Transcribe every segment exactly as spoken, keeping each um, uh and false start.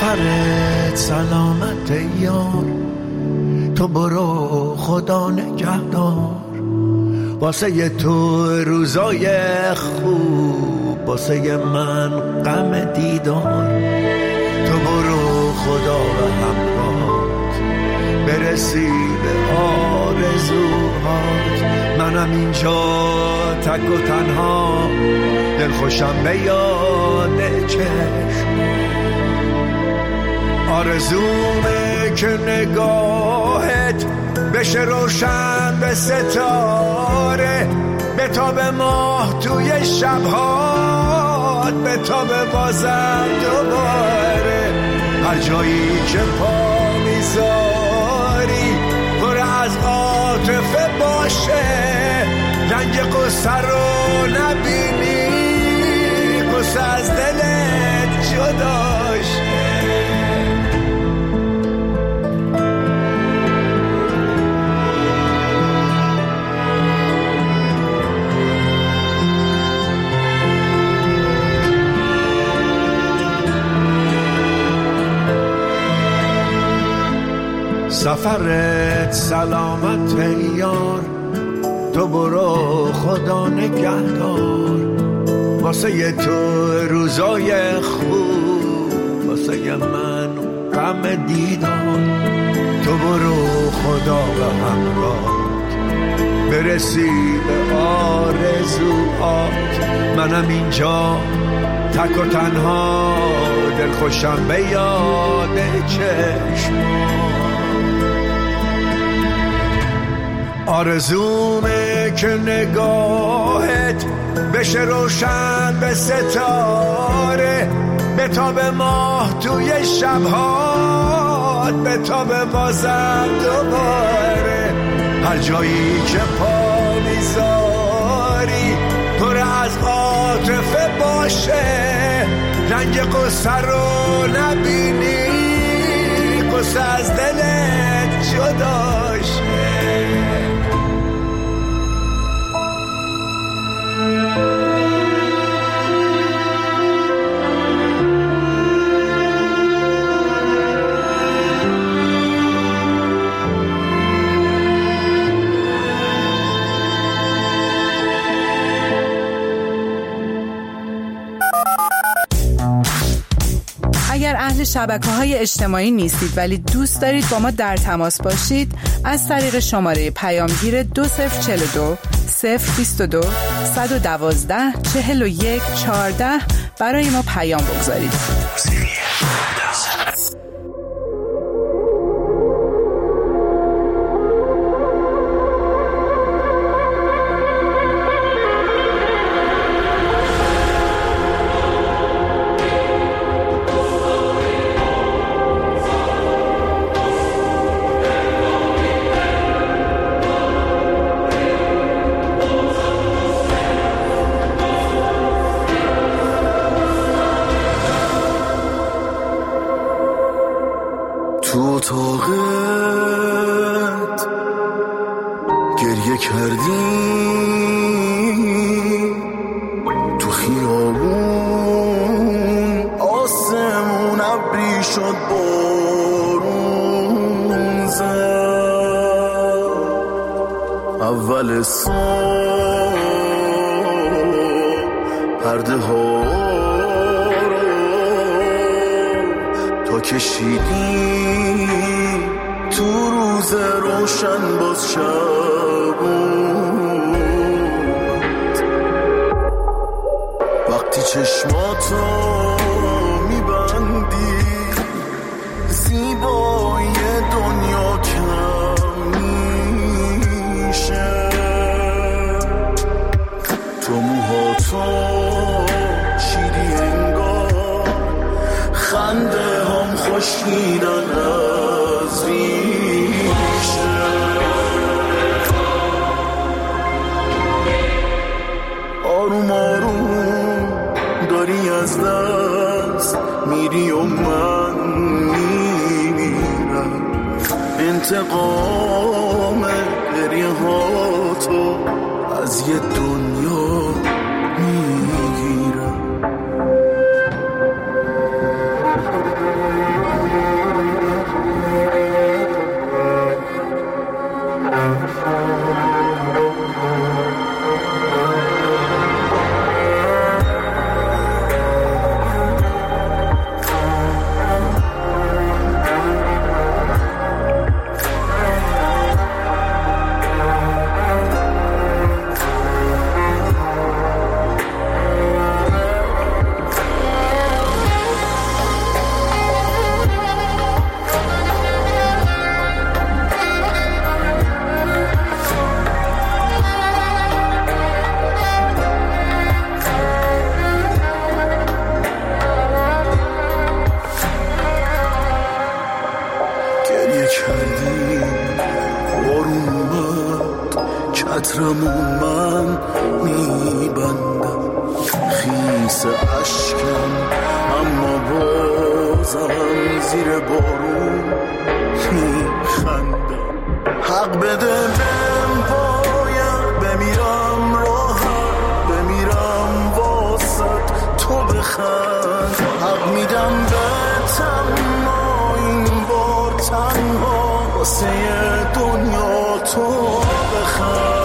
سفرت سلامت یار، تو برو خدا نگهدار. واسه تو روزای خوب، واسه من غم دیدار. تو برو خدا و همراهت، برسی به آرزوهات. منم اینجا تک و تنها، دلخوشم به یاد چشم. آرزومه که نگاهت بشه روشن به ستاره، به تاب ماه توی شبهات، به تاب بازم دوباره. هر جایی که پا میذاری پر از عاطفه باشه، رنگ قصه رو نبینی، قصه از دلت جداشه. سفرت سلامت یار، تو برو خدا نگهدار. واسه تو روزای خوب، واسه من غم دیدار. تو برو خدا و همراهت، برسی به آرزوهات. منم اینجا تک و تنها، دلخوشم به یاد چشمات. آرزومه که نگاهت بشه روشن به ستاره، به تاب ماه توی شبهات، به تاب بازم دوباره. هر جایی که پا میذاری پر از عاطفه باشه، رنگ قصه رو نبینی، قصه از دلت جداشه. اگر اهل شبکه‌های اجتماعی نیستید ولی دوست دارید با ما در تماس باشید، از طریق شماره پیامگیر دو صفر چهل و دو صفر بیست و دو صد و دوازده چهل و یک چهارده برای ما پیام بگذارید. تو طاقت گریه کردی، تو خیابون آسمون ابری شد بارون زد. اول صبح پرده ها رو کشیدی، تو روز روشن باز شب بود. وقتی چشماتو میبندی، زیبایی دنیا کم میشه. تو موهاتو شیری انگار، خنده هم خوشیدن از ریشه. آروم آروم داری از دست میری و من میمیرم. انتقام گریه ها تو از یه دنیا میگیرم. عطرمون من میبندم، خیس عشقم اما بازم زیر بارون میخندم. حق بده بهم باید بمیرم راحت، بمیرم واسط تو بخند. حق میدم بهتم ما این بار تنها واسه دنیا تو بخند.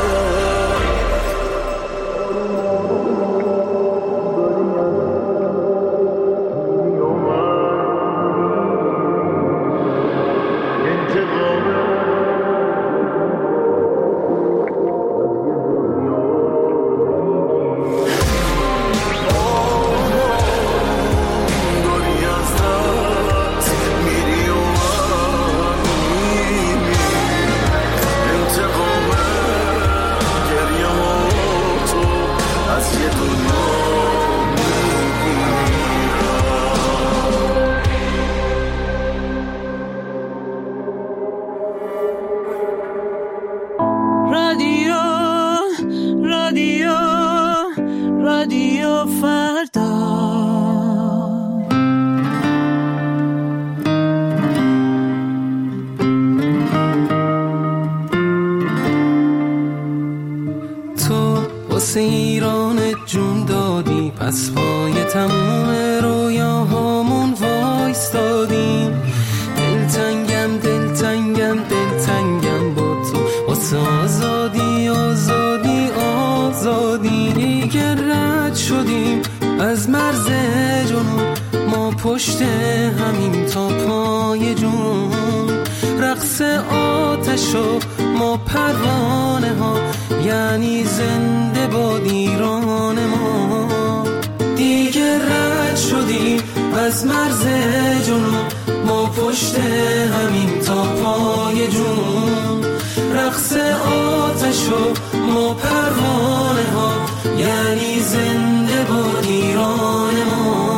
ایران جون دادی، پس پای تموم رویاهامون وایستادیم. دلتنگم دلتنگم دلتنگم با تو واسه آزادی آزادی آزادی. دیگه رد شدیم از مرز جنون، ما پشت همین تا پای جون. رقص آتش و ما پروانه ها، یعنی زنده باد ایران ما. دیگه رد شدیم از مرز جنون، ما پشت همین تا پای جون. رقص آتش و ما پروانه ها، یعنی زنده باد ایران ما.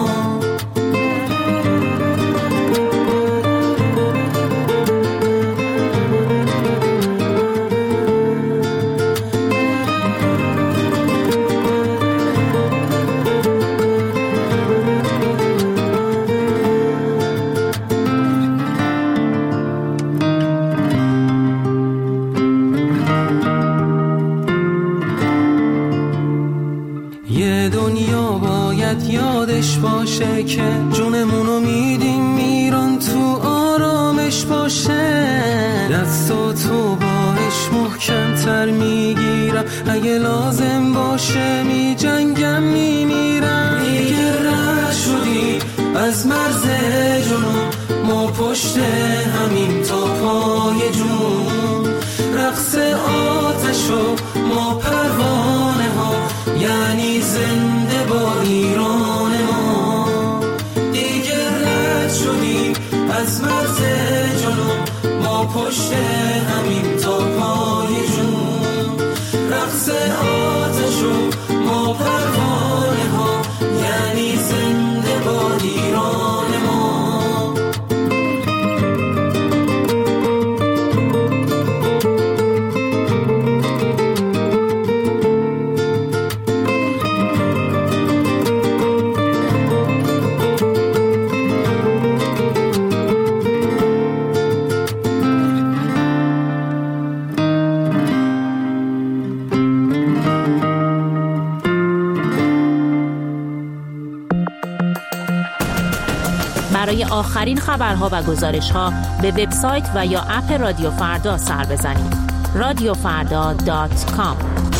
یادش باشه که جونمونو میدیم ایران تو آرامش باشه. دستو تو باش محکم تر میگیرم، اگه لازم باشه می جنگم میمیرم. دیگه رد شدی از مرز جنون، ما پشت همین تا پای جون. رقص آتش و ما پروانه ها، یعنی زنده با ایران ما. دیگه رد شدیم از مرز جنون، ما پشت همین تا پای جون. رقص آتش و ما پروانه ها، یعنی زنده با ایران ما. برای آخرین خبرها و گزارش‌ها به وبسایت و یا اپ رادیو فردا سر بزنید. رادیو فردا دات کام.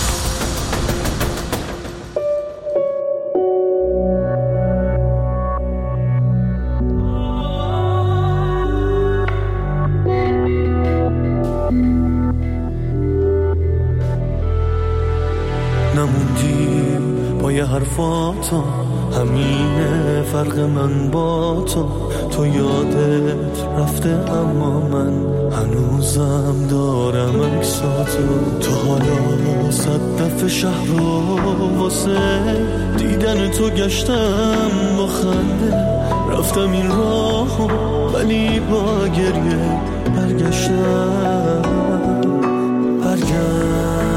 نموندی با یه حرفاتو، همینه فرق من با تو. تو یادت رفته اما من هنوزم دارم عکساتو. تو حالا صد دفعه شهر رو واسه دیدن تو گشتم با خنده. رفتم این راهو ولی با گریه برگشتم برگشتم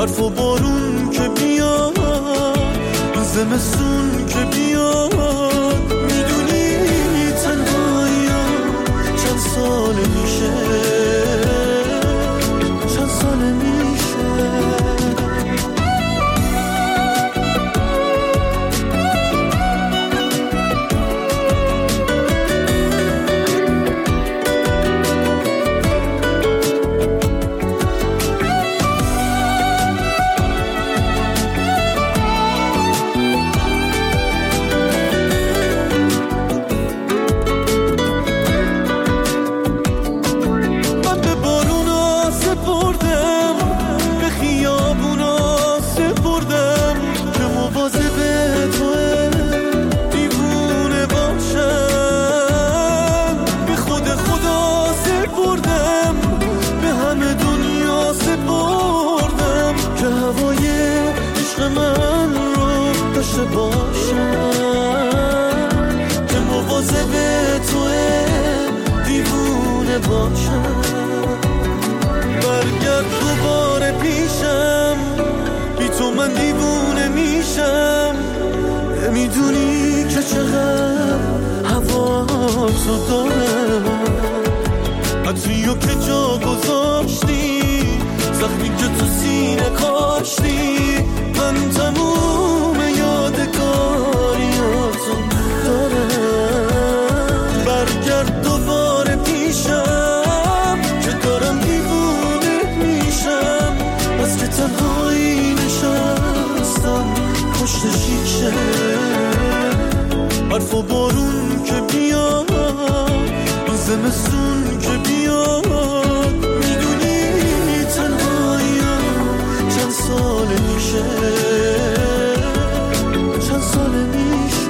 حرف و بارون که بیاد، این زمستون که بیاد، میدونی تنهایی چند سال میشه، چند سال میشه. برگرد دوباره پیشم، بی تو من دیوونه میشم. نمیدونی که چقدر هوا تو دارم، عطریو که جا گذاشتی، زخمی که تو سینه کاشتی، من تموم یادگاریاتو دارم. برگرد دوباره پیشم که دارم دیوونه میشم، از که تنهایی نشستم پشت شیشه. حرف و بارون که بیاد، این زمستون که بیاد، میدونی تنهایی چند سال میشه، چند سال میشه.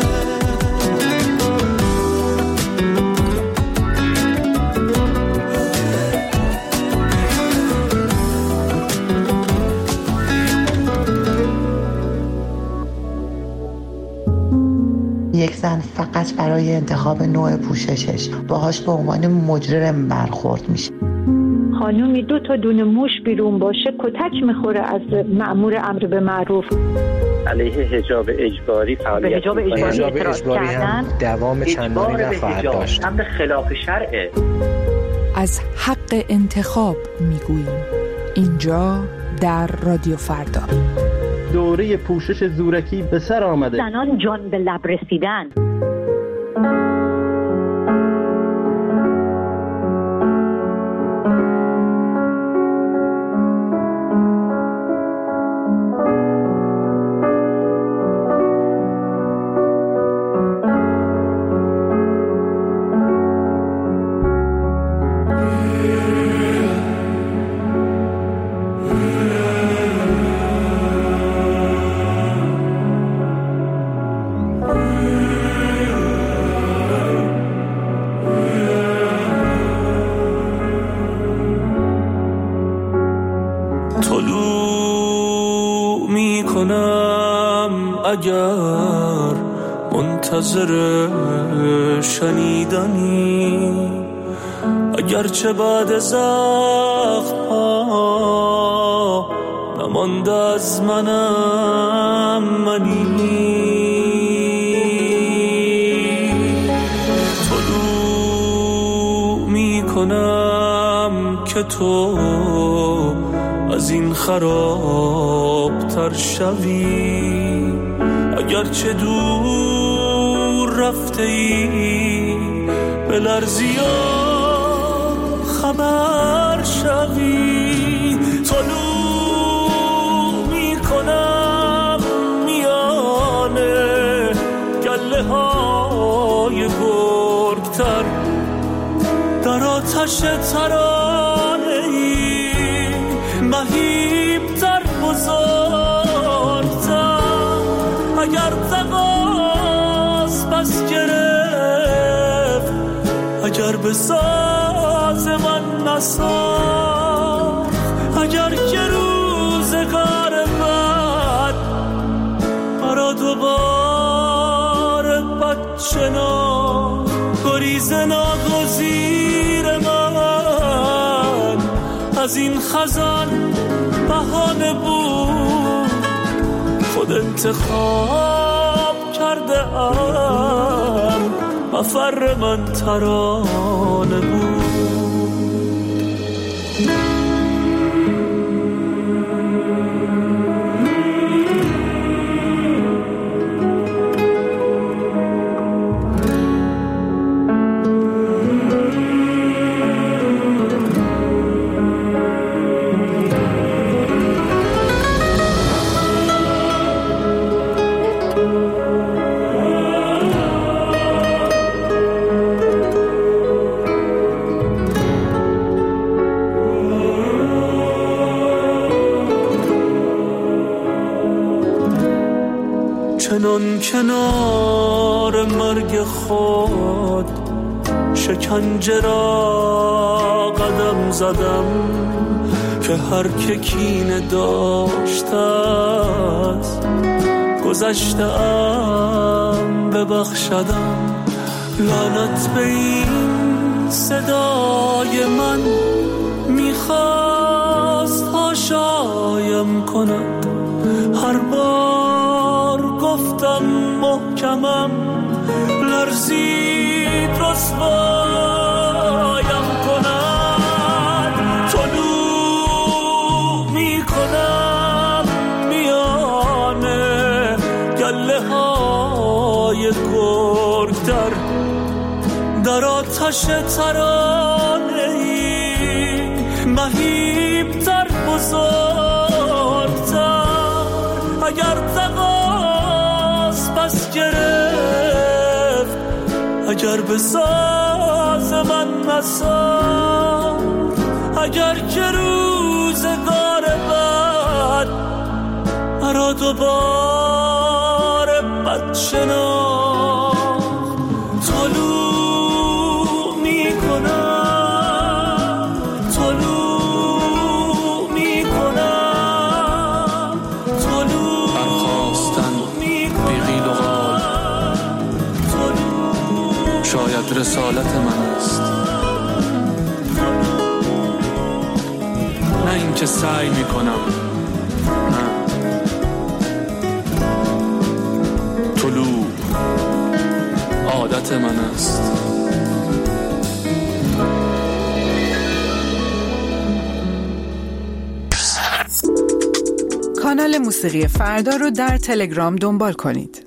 یک زن فقط برای انتخاب نوع پوششش باهاش به عنوان مجرم برخورد میشه. خانومی دو تا دونه موش بیرون باشه کتک میخوره از مأمور امر به معروف. علیه حجاب اجباری فعالیت حجاب اجباری, حجاب اجباری هم دوام چندانی نخواهد داشت. امر خلاف شرعه. از حق انتخاب میگوییم اینجا در رادیو فردا. دوره پوشش زورکی به سر آمده. زنان جان به لب رسیدن. اگر منتظر شنیدنی، اگرچه بعد زخم ها نمانده از منم منی، طلوع می کنم که تو از این خراب تر شوی، اگرچه دور رفته ای به لرزیا خبر شوی. طلوع می کنم میانه گله های گرگتر، در آتش ترانه ای مهیب تر بزرگتر. اگر تقاس بس گرفت، اگر به ساز من نساخت، اگر که روزگار بد برا دوباره بد شناخت، گریز ناگزیر من از این خزان بهانه بود انتخاب کرده ام، مفر من ترانه بود. چنان کنار مرگ خود شکنجه را قدم زدم که هر که کینه داشته است گذشته ام ببخشدم. لعنت به این صدای من میخواست هاشایم کند. هر بار گفتم محکمم لرزید رسوایم کند. طلوع میکنم میانه گله های گرگتر در آتش ترانه ای مهیبتر بزرگتر. اگر تقاس پس گرفت، اگر به ساز من نساخت، اگر که روزگار بعد مرا دوباره بد شناخت. طلوع میکنم، طلوع میکنم، طلوع برخواستن بیغیل و غال شاید رسالت من است، نه این که سعی میکنم، نه. طلوع عادت من است. کانال موسیقی فردا رو در تلگرام دنبال کنید.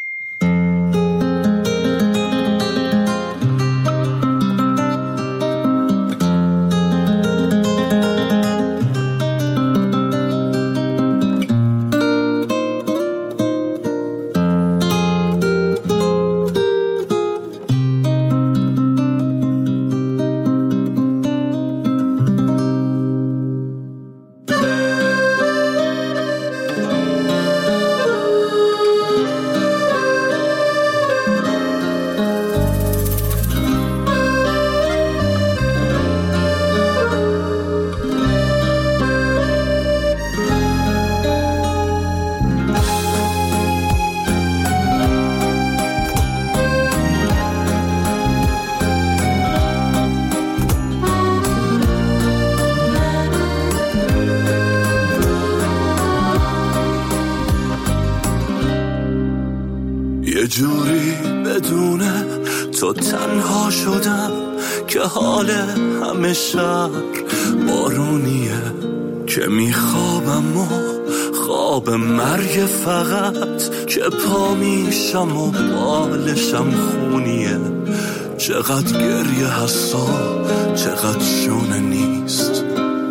یه جوری بدونه تو تنها شدم که حال همه شهر بارونیه، که میخوابم و خواب مرگ فقط، که پا میشم و بالشم خونیه. چقدر گریه هستا، چقدر شونه نیست.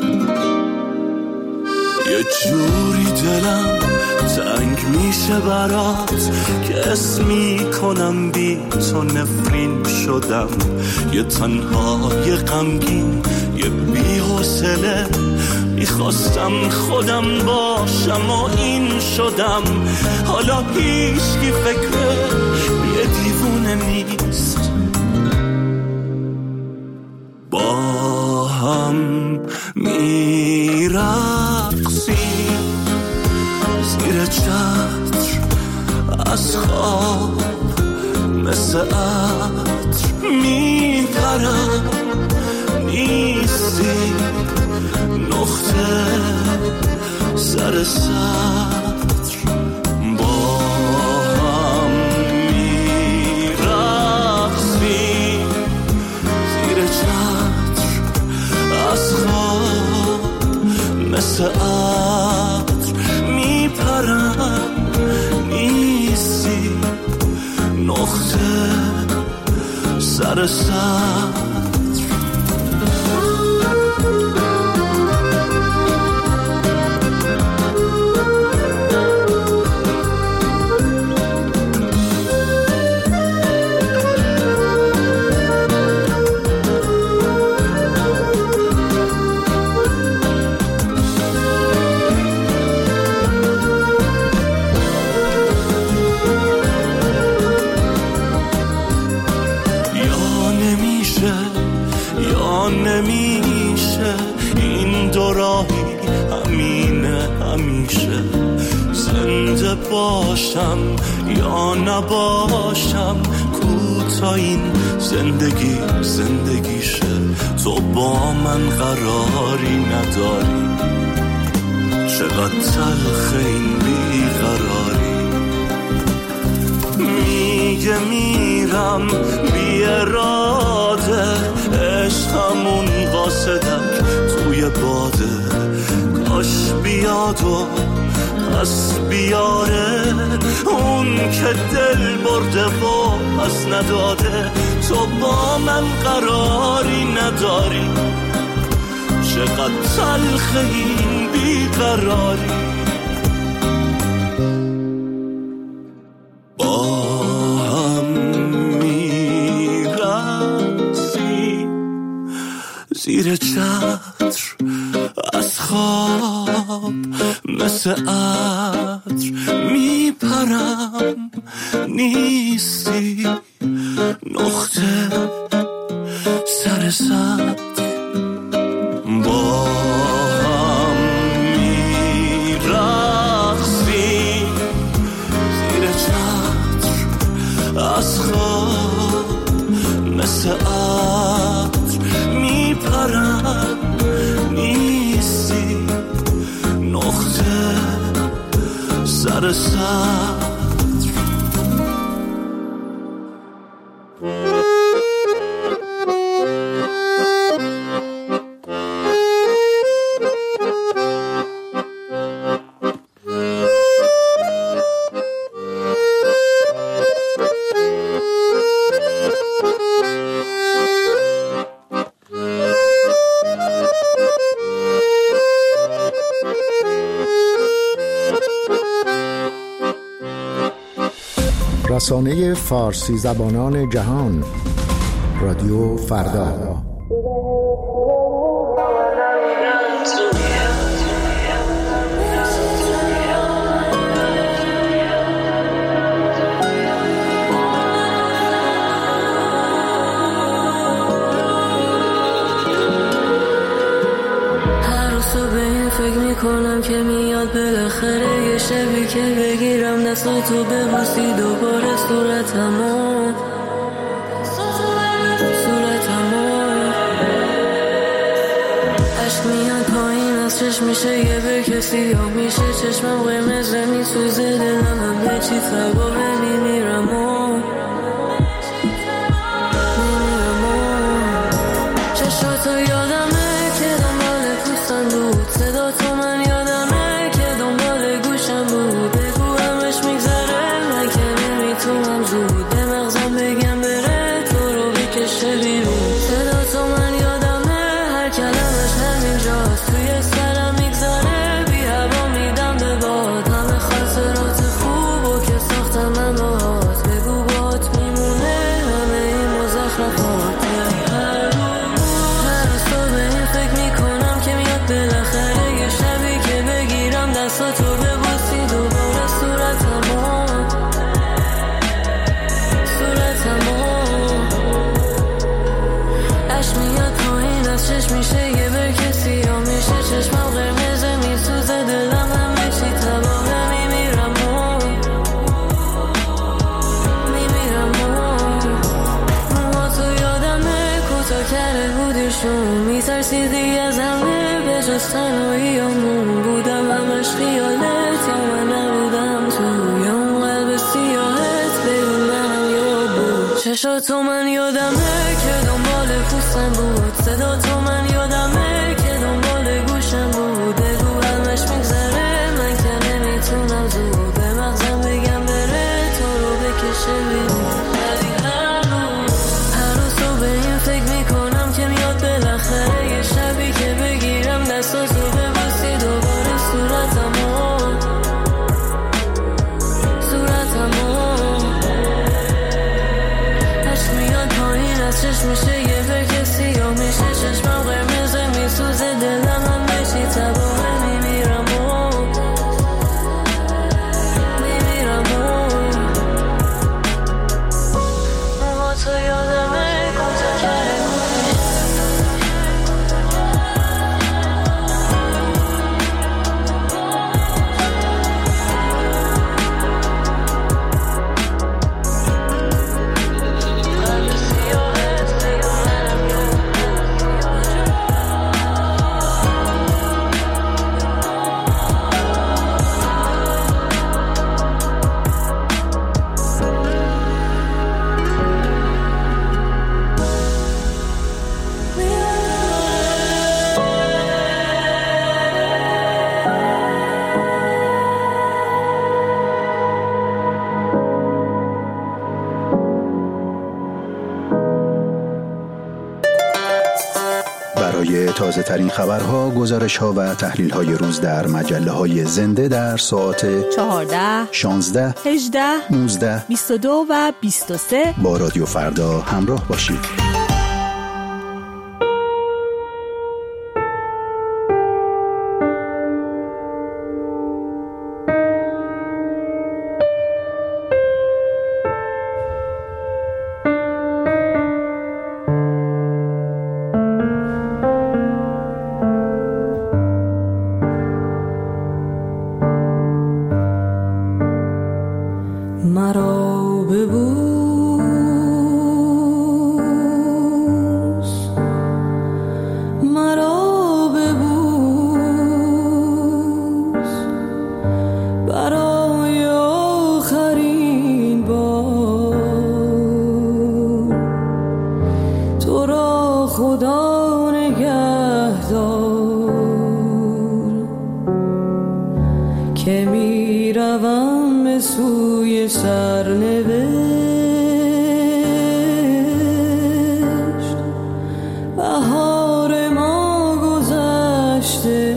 یه جوری دلم تنگ میشه برات که اسمی کنم بی تو نفرین شدم. یه تنهای غمگین، یه بی حوصله، میخواستم خودم باشم و این شدم. حالا هیچکی فکر یه دیوونه نیست. با هم میرقصیم زیر چتر از خواب، مثل عطر میپرم نیستی. نقطه سر سطر با مثل عطر میپرم نیستی نقطه سر سر. نمیشه این دو راهی همینه همیشه، زنده باشم یا نباشم کوتا این زندگی زندگیشه. تو با من قراری نداری، چقدر تلخ این بیقراری. میگه میرم بی اراده، عشقمون قاصدک توی باده، کاش بیاد و پس بیاره اون که دل برده و پس نداده. تو با من قراری نداری، چقدر تلخ این بیقراری. زیر چتر از خواب مثل عطر میپرم نیستی نقطه سر سر. با هم میرقصی زیر چتر از خواب مثل عطر میپرم نیستی نقطه سر سر. رسانه فارسی زبانان جهان، رادیو فردا. فکر میکنم که میاد بالاخره یه شبی که بگیرم دستاتو ببوسی دوباره صورتمو صورتمو. عشق میاد پایین از چشم میشه یه برکه سیاه میشه، چشمم قرمز میسوزه، دلم همه چی تباهه، میمیرم و میمیرم و چشاتو یادمه که دنبال پوستم بود، صدا تو من یادمه که دنبال گوشم بود. بگو همش میگذره من که نمیتونم زود به مغزم بگم بره تو رو بکشه بیرون. صدا تو من یادمه هر کلمش همینجاست توی سرم میگذره، بی هوا میدم به باد همه خاطرات خوب و که ساختم من باهات. بگو باهات میمونه همه این مزخرفات. هر صبح این فکر میکنم که میاد بالاخره یه شبی که بگیرم دستاتو ببوسی دوباره صورتمو صورتمو. عشق میاد پایین از چشم میشه یه برکه سیاه میشه، چشمم قرمزه میسوزه، دلم همه چی تباهه، میمیرم و میمیرم و موهاتو یادمه کوتاه کرده بودیشون، میترسیدی از همه به جز تنهاییامون. بودم همش خیالت یا من نبودم توی اون قلب سیاهت، بگو منم یا بود. چشاتو من یادمه که دنبال پوستم بود، صدا تو من یادمه که دنبال گوشم بود. بگو نمیشه ولی هنوز هر روز تو به این فکر میکنم که میاد بالاخره یه شبی که بگیرم دستاتو ببوسی دوباره صورتمو صورتمو عشق میاد پایین از چشم میشه یه برکه سیاه میشه چشمم قرمزه میسوزه دلم هم بشی تباه میمیرم و میمیرم و موها تو یادمه کوتا کرده تازه ترین خبرها، گزارش ها و تحلیل های روز در مجله های زنده در ساعت چهارده، شانزده، هجده، نوزده، بیست و دو و بیست و سه با رادیو فردا همراه باشید. مرا ببوس مرا ببوس برای آخرین بار تو را خدا نگهدار که می روم به سوی سرنوشت بهار ما گذشته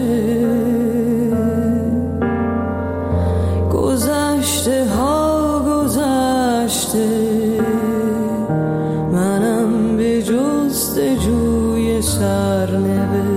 گذشته ها گذشته منم به جستجوی سرنوشت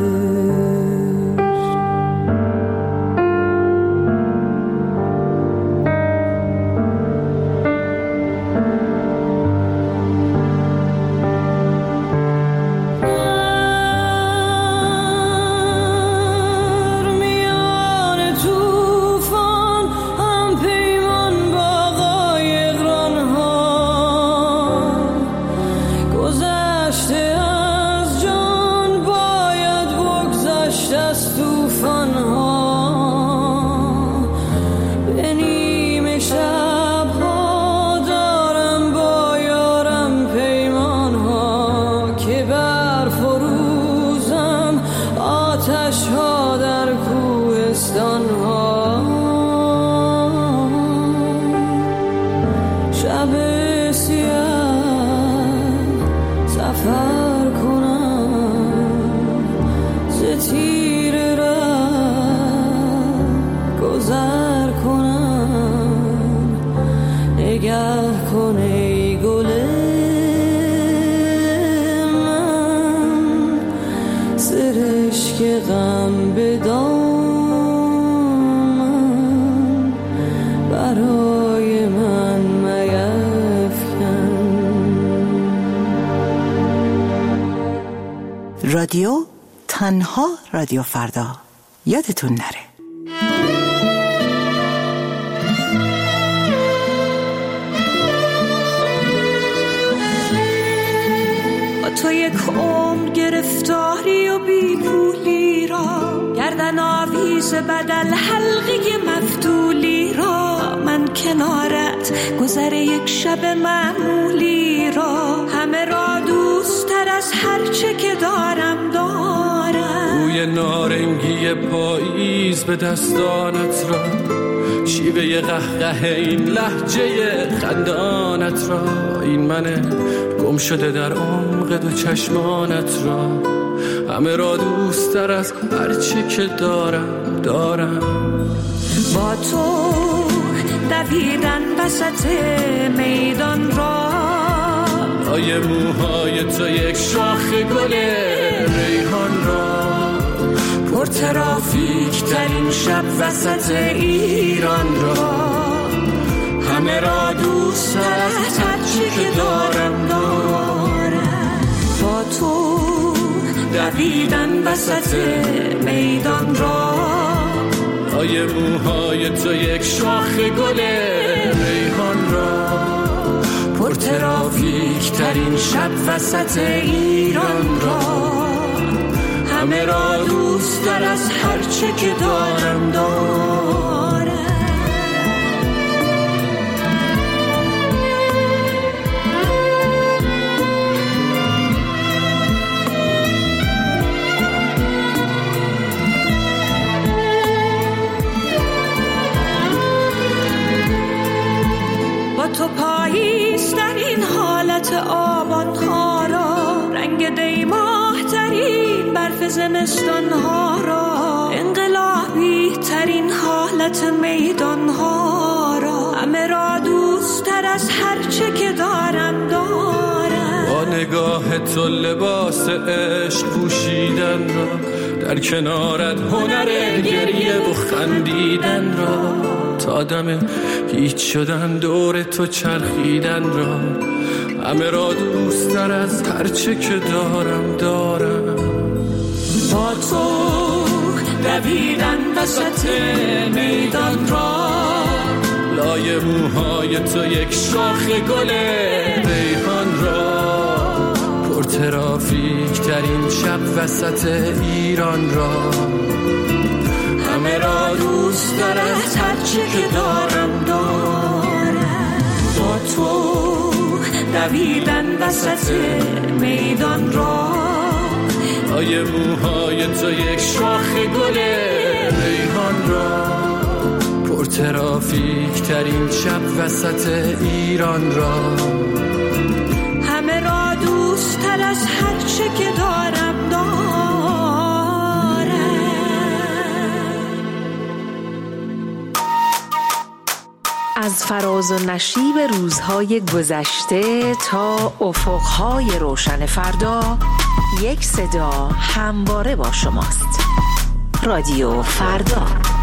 رادیو تنها رادیو فردا، یادتون نره. تو یک عمر گرفتاری و بی پولی را، گردن آویز بدل حلقه مفتولی را، من کنارت گذر یک شب معمولی را، همه را دوست تر از هر چه که دارم دارم. موهای نارنگی پاییز به دستانت را، شیوه قهقه این لهجه خندانت را، این من گم شده در عمق دو چشمانت را، همه را دوست تر از هرچی که دارم دارم. با تو دویدن وسط میدان را، لای موهای تو یک شاخ گل ریحان را، پر ترافیک ترین شب وسط ایران را، همه را دوست تر از هرچی که دارم دارم. با تو دویدن وسط میدان را، لای موهای تو یک شاخ گل ریحان را، پر ترافیک ترین شب وسط ایران را، همه را دوست تر از هرچه که دارم دارم. با تو پاییز در این حالت آبان ها را، رنگ دیماه ترین برف زمستان ها را، انقلابی ترین حالت میدان ها را، همه را دوست تر از هرچه که دارم دارم. با نگاه تو لباس عشق پوشیدن را، در کنارت هنر گریه و خندیدن را، تا دم هیچ شدن دور تو چرخیدن را، همه را دوست تر از هرچه که دارم دارم. با تو دویدن وسط میدان را، لای موهای تو یک شاخ گل ریحان را، پر ترافیک ترین شب وسط ایران را، همه را دوست تر از هرچی که دارم دارم. با تو دویدن وسط میدان را، لای موهای تو یک شاخ گل ریحان را، پر ترافیک ترین شب وسط ایران را، همه را دوست تر از هرچه که دارم دارم. از فراز و نشیب روزهای گذشته تا افقهای روشن فردا، یک صدا همواره با شماست. رادیو فردا.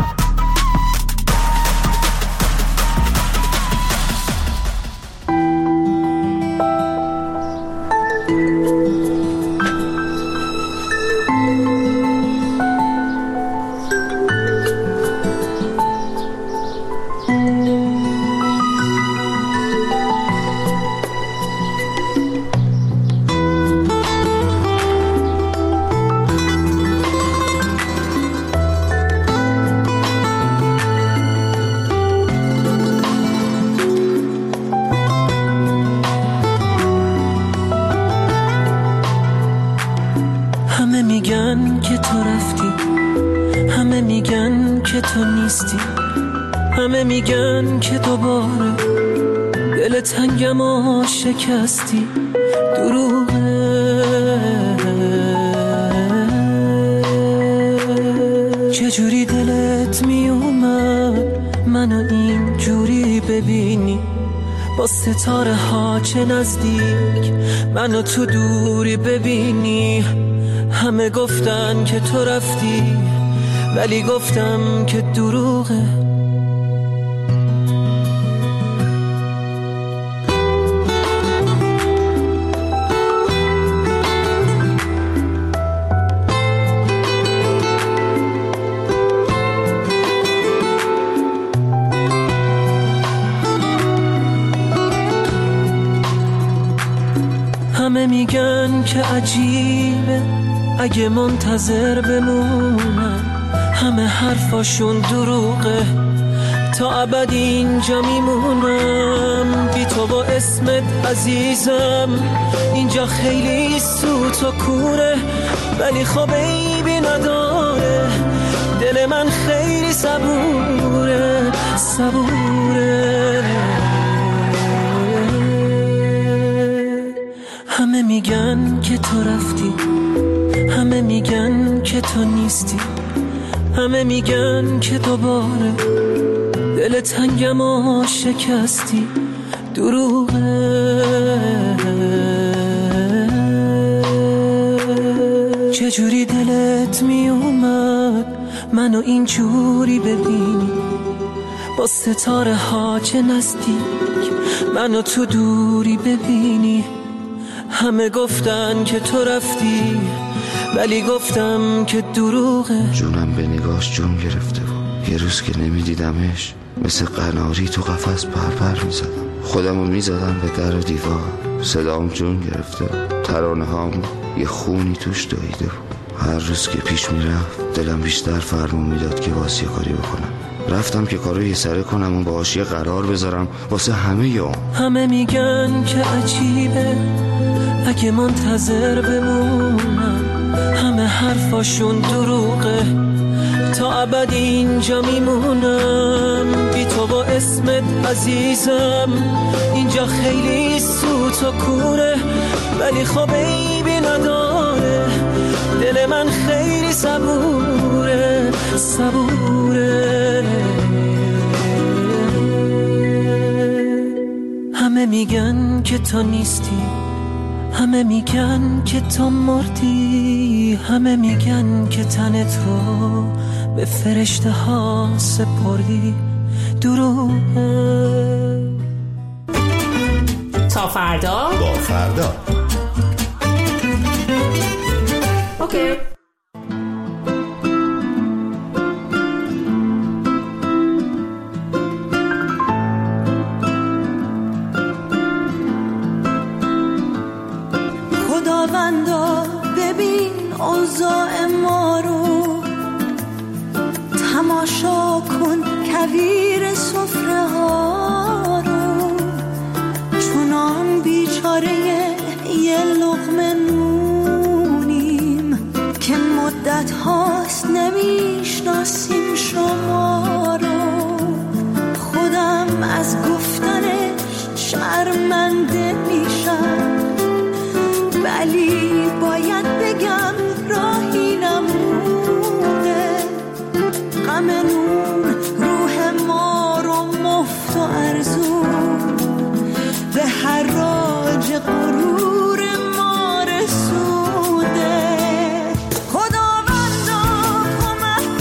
همه میگن که دوباره دل تنگم و شکستی، دروغه. چجوری دلت میومد منو اینجوری ببینی، با ستاره ها چه نزدیک منو تو دوری ببینی. همه گفتن که تو رفتی ولی گفتم که دروغه. همه میگن که عجیبه اگه منتظر بمونم، همه حرفاشون دروغه. تا ابد اینجا میمونم بی تو با اسمت عزیزم. اینجا خیلی سوت و کوره ولی خب عیبی نداره، دل من خیلی صبوره صبوره. همه میگن که تو رفتی، همه میگن که تو نیستی، همه میگن که دوباره دل تنگم و شکستی. دروغه چجوری دلت میومد منو اینجوری ببینی، با ستاره ها چه نزدیک منو تو دوری ببینی. همه گفتن که تو رفتی ولی گفتم که دروغه. جونم به نگاش جون گرفته و یه روز که نمیدیدمش مثل قناری تو قفس پرپر میزدم. خودمو میزدم به در و دیوار، صدام جون گرفته، ترانه هام یه خونی توش دویده. هر روز که پیش میرفت دلم بیشتر فرمون میداد که واسه کاری بکنم. رفتم که کارو یه سره کنم و باهاش یه قرار بذارم واسه همه یوم. همه میگن که عجیبه اگه منتظر بمونم، همه حرفاشون دروغه، تا ابد اینجا میمونم بی تو با اسمت عزیزم. اینجا خیلی سوت و کوره ولی خب عیبی نداره، دل من خیلی صبوره صبوره. همه میگن که تو نیستی، همه میگن که تو مردی، همه میگن که تنت رو به فرشته ها سپردی. دروغه. تا فردا با فردا. اوکی. خداوندا ببین اوضاع ما رو، تماشا کن کویر سفره ها رو، چونان بیچاره یه لقمه نونیم که مدت هاست نمیشناسیم شما رو. خودم از گفتنش شرمنده میشم ولی باید بگم راهی نمونه. غم نون روح ما رو مفت و ارزون به حراج غرور ما رسونده. خداوندا کمک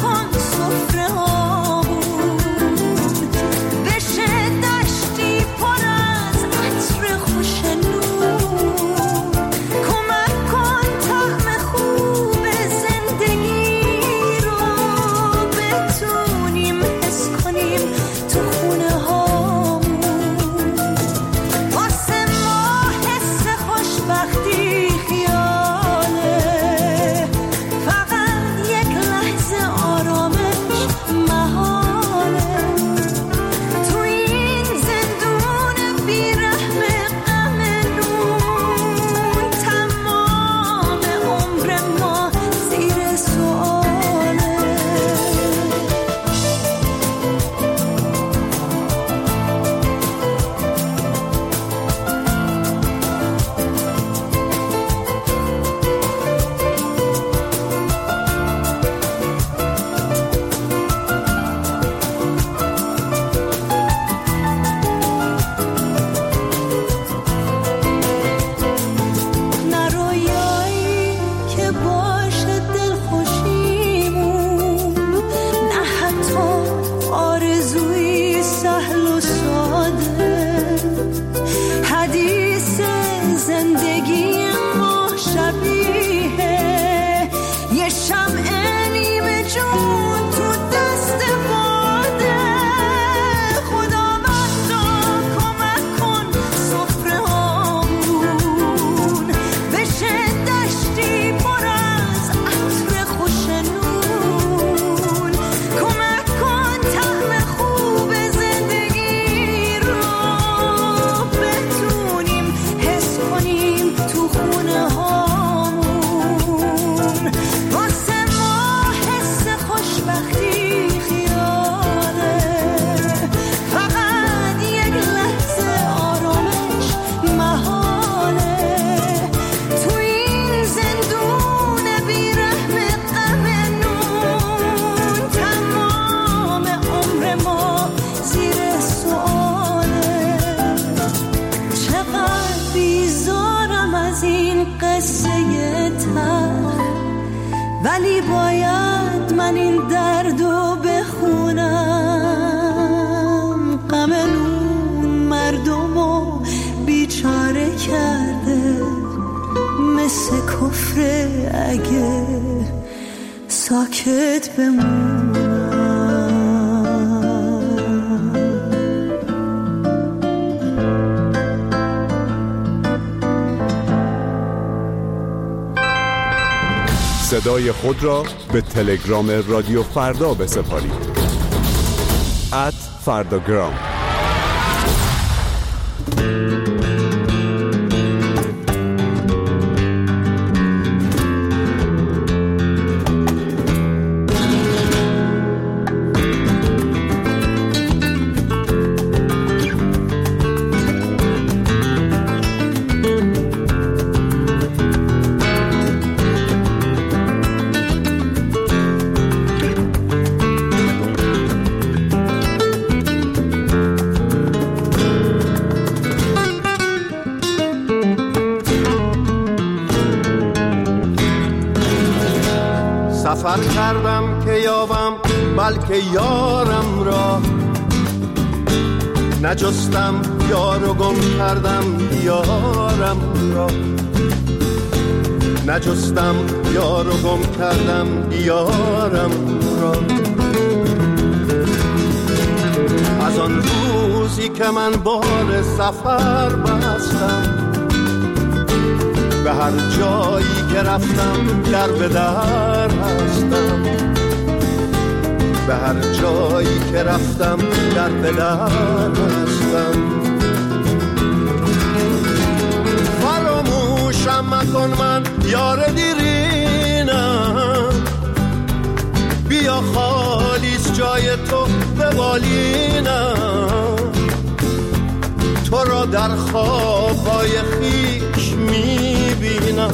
ولی باید من این دردو بخونم. غم اون مردمو بیچاره کرده، مثل کفر اگه ساکت بمونم. صدای خود را به تلگرام رادیو فردا بسپارید. ات فرداگرام. سفر کردم که یابم بلکه یارم را، نجستم یار و گم کردم یارم را، نجستم یار و گم کردم یارم را. از آن روزی که من بار سفر بستم، به هر جایی که رفتم در به در هستم، به هر جایی که رفتم در به در هستم. فراموشم مکن من یار دیرینم، بیا خالیس جای تو به بالینم. تو را در خوابهای خیش میبینم،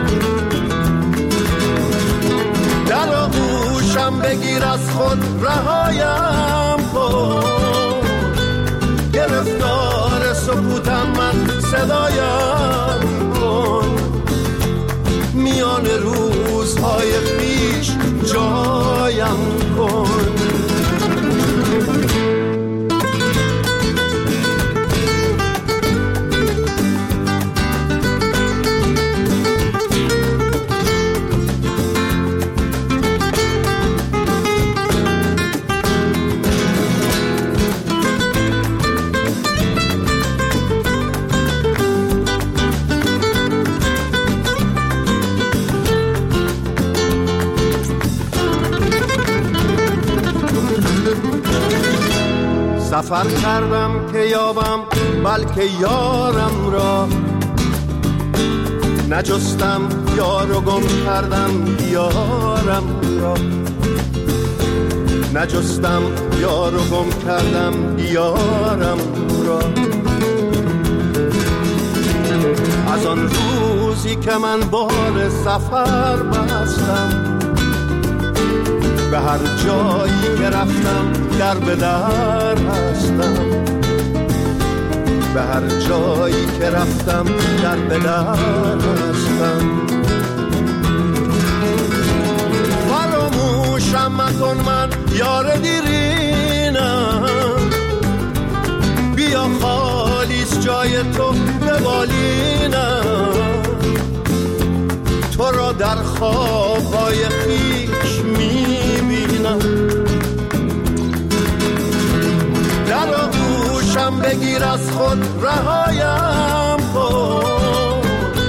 در آغوشم بگیر از خود رهایم کن. گرفتار سکوتم من صدایم کن، میان روزهای خیش جایم کن. سفر کردم که یابم بلکه یارم را، نجستم یار و گم کردم یارم را، نجستم یار و گم کردم یارم را. از آن روزی که من بار سفر بستم، به هر جایی که رفتم در به در هستم، به هر جایی که رفتم در به در هستم. فراموشم مکن من یار دیرینم، بیا خالیس جای تو به بالینم. تو را در خوابهای خیش میبینم، در آغوشم بگیر از خود رهایم کن.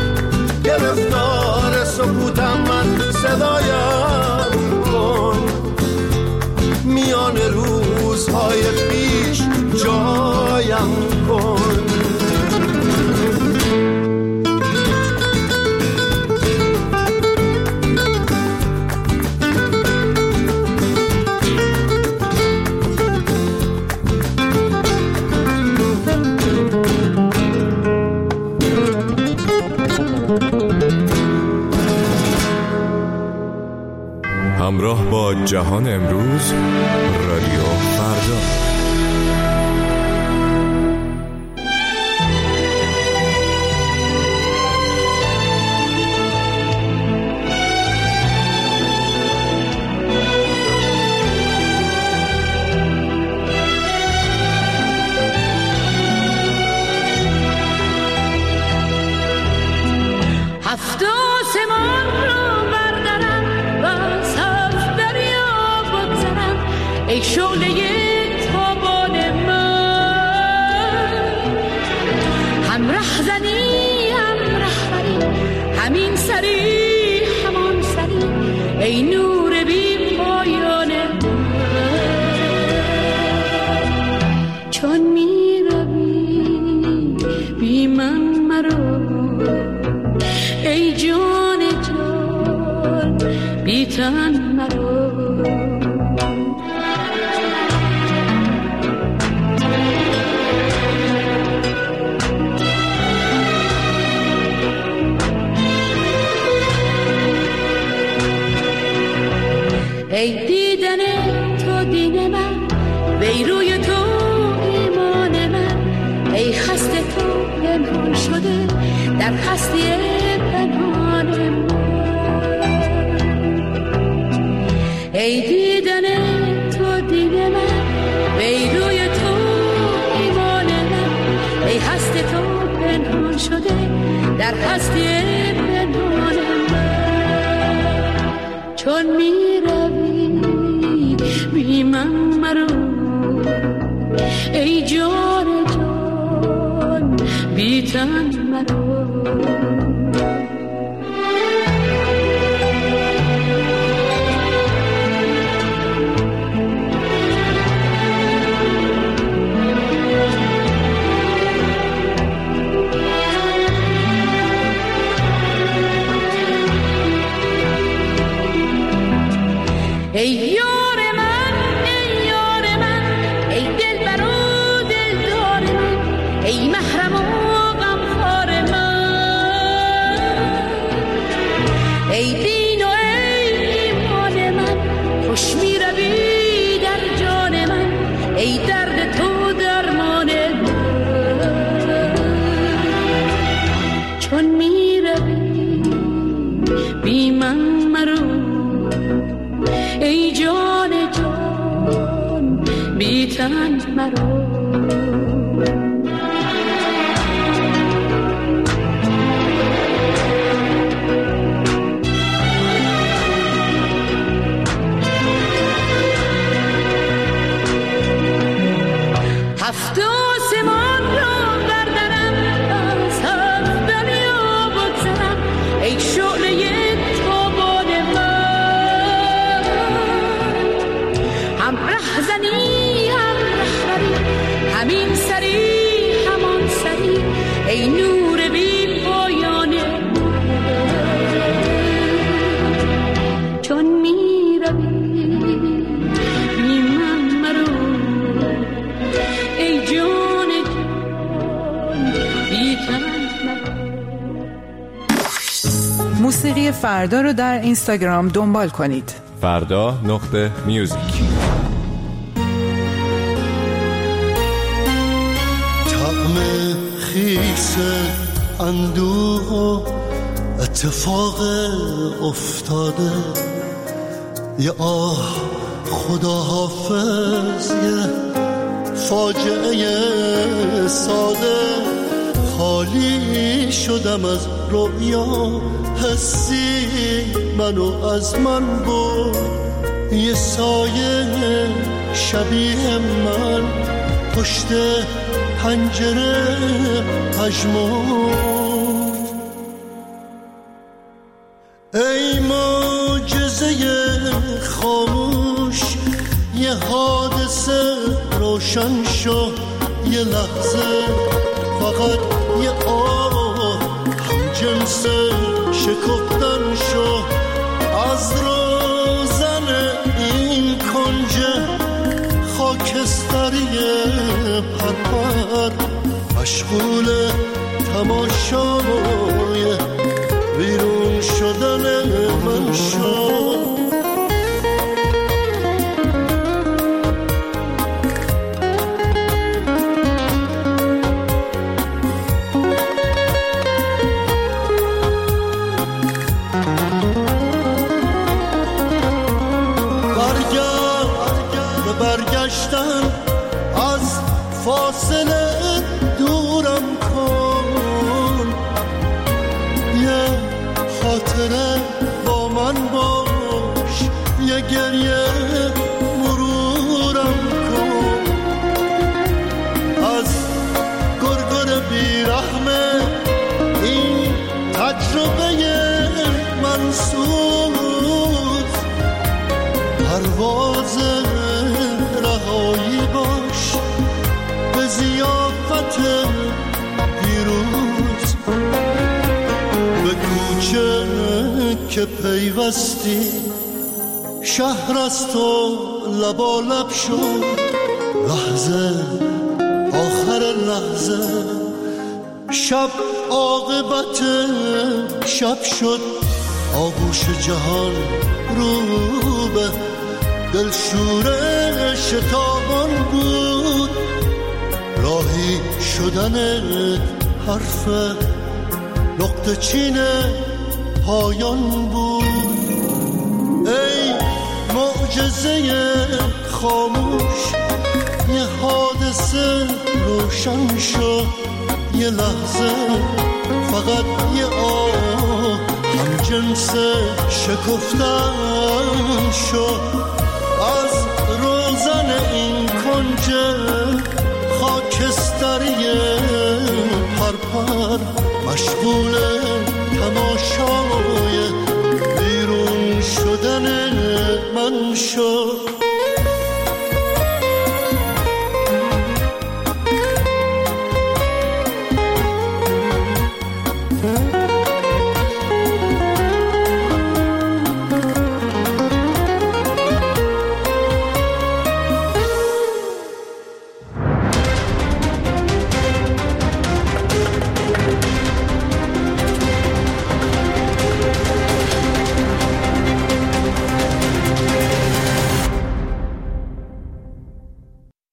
گرفتار سکوتم من صدایم کن، میان روزهای پیش جایم کن. همراه با جهان امروز، رادیو فردا. رهزنی هم رهبری، همین سری همان سری، ای نور بی پایان چون می روی بی من مرو، ای جان جان بی تن مرو. ای دیدن تو دین من، وی روی تو ایمان من، ای خسته تو پنهان شده در هستی پنهان من. ای دیدن تو دین من، وی روی تو ایمان من، ای خسته تو پنهان شده در هستی پنهان من. چون می بی من مرو، ای جان جان بی تن مرو. ای موسیقی فردا رو در اینستاگرام دنبال کنید. فردا نقطه میوزیک. طعم خیس اندوه و اتفاق افتاده، یه آه خدا حافظ، یه فاجعه ساده. خالی شدم از رؤیا، حسی منو از من برد. یه سایه شبیه من پشت پنجره پژمرد. ای معجزه خاموش، یه حادثه روشن شد. یه لحظه فقط یه آه هم جنس شکفتن شد. از روزن این کنج خاکستری پرپر مشغول تماشای بیرون شدن من شد. از فاصله دورم کن، یه خاطره با من باش. دیروز به کوچه که پیوستی شهر از تو لبالب شد لحظه آخر لحظه شب عاقبت شب شد آغوش جهان رو به دلشوره شتابان بود راهی شدنت حرف نقطه چین پایان بود ای معجزه خاموش یه حادثه روشن شد یه لحظه فقط یه آه هم جنس شکفتن شد از روزن این کنج خاکستری پرپر مشغول